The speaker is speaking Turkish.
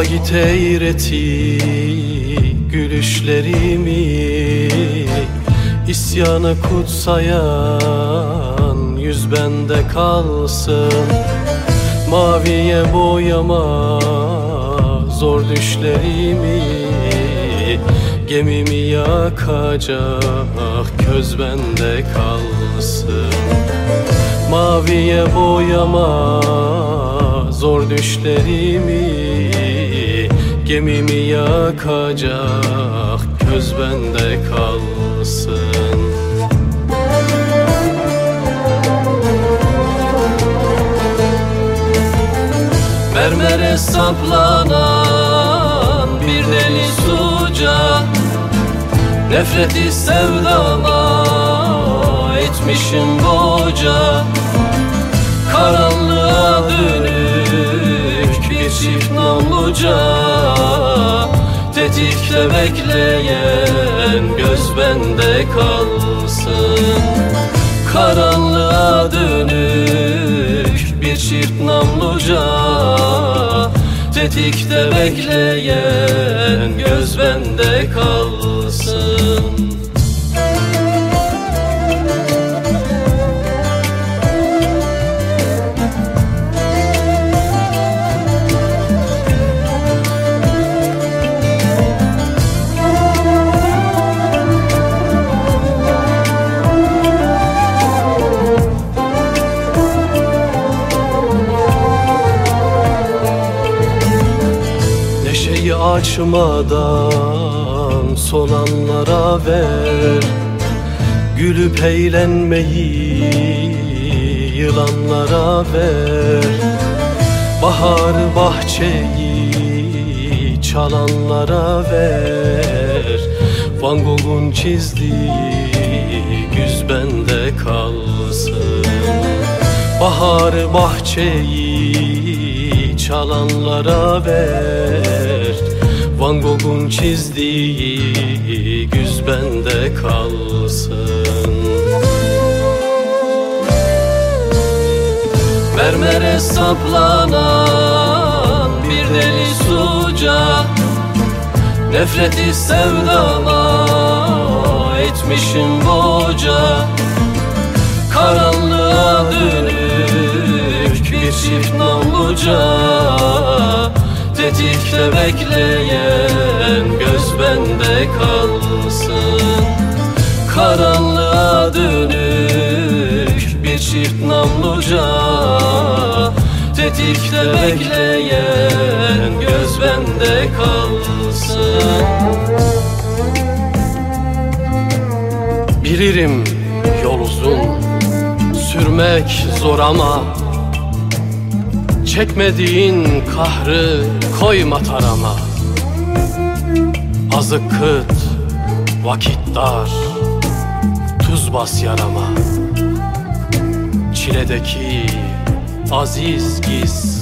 Vakit eğreti gülüşlerimi, İsyanı kutsayan yüz bende kalsın. Maviye boyama zor düşlerimi, gemimi yakacak köz bende kalsın. Maviye boyama zor düşlerimi, gemimi yakacak köz bende kalsın. Mermere saplanan bir deli suca, nefreti sevdama etmişim boca. Karanlığa dönük bir çift namluca, tetikte bekleyen göz bende kalsın. Karanlığa dönük bir çift namluca, tetikte bekleyen göz bende kalsın. Açmadan solanlara ver, gülüp eğlenmeyi yılanlara ver. Bahar bahçeyi çalanlara ver, Van Gogh'un çizdiği güz bende kalsın. Bahar bahçeyi çalanlara ver, Van Gogh'un çizdiği güz bende kalsın. Mermere saplanan bir deli suca, nefreti sevdama etmişim boca. Karanlığa dönük bir çift namluca, tetikte bekleyen göz bende kalsın. Karanlığa dönük bir çift namluca, tetikte bekleyen göz bende kalsın. Bilirim yol uzun, sürmek zor ama çekmediğin kahrı koyma tarama. Azık kıt, vakit dar, tuz bas yarama. Çiledeki aziz giz